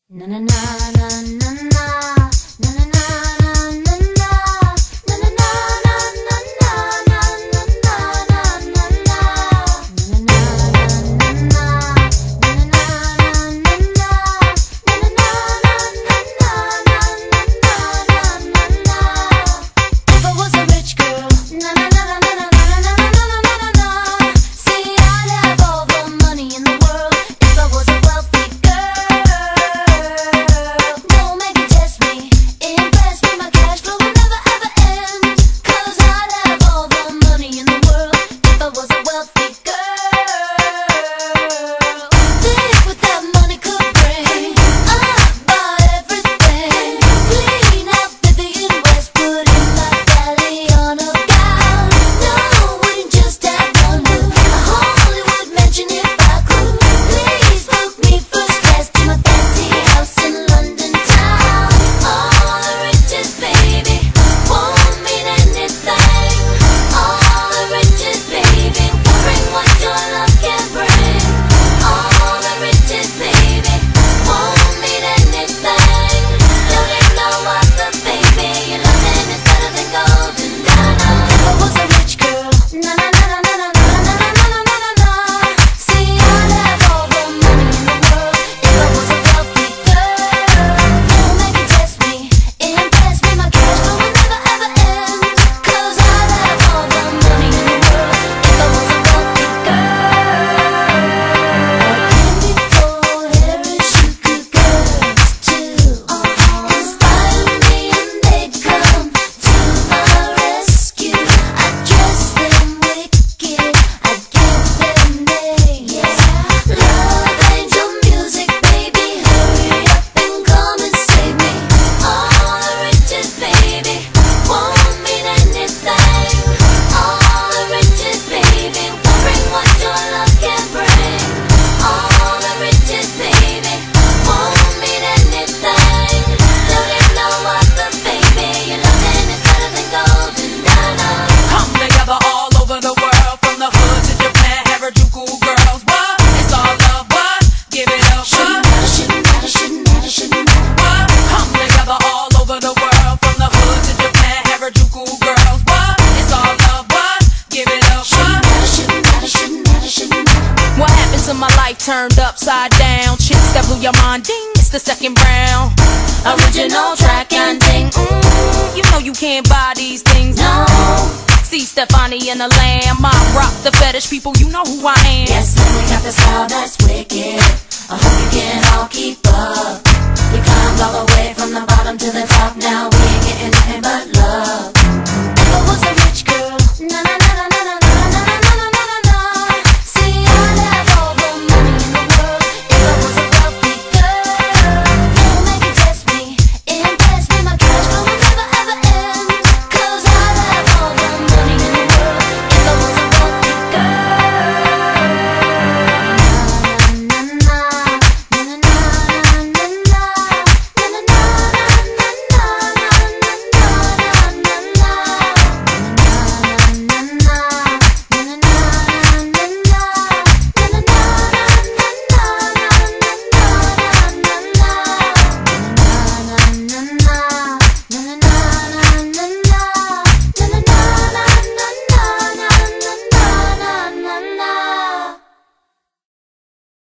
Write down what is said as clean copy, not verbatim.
Na na na na na na na na na na na My life turned upside down. Chicks that blew your mind, ding, it's the second round. Original track and ding, you know you can't buy these things, no. See Stefani and the Lamb, I rock the fetish people, you know who I am. Yes,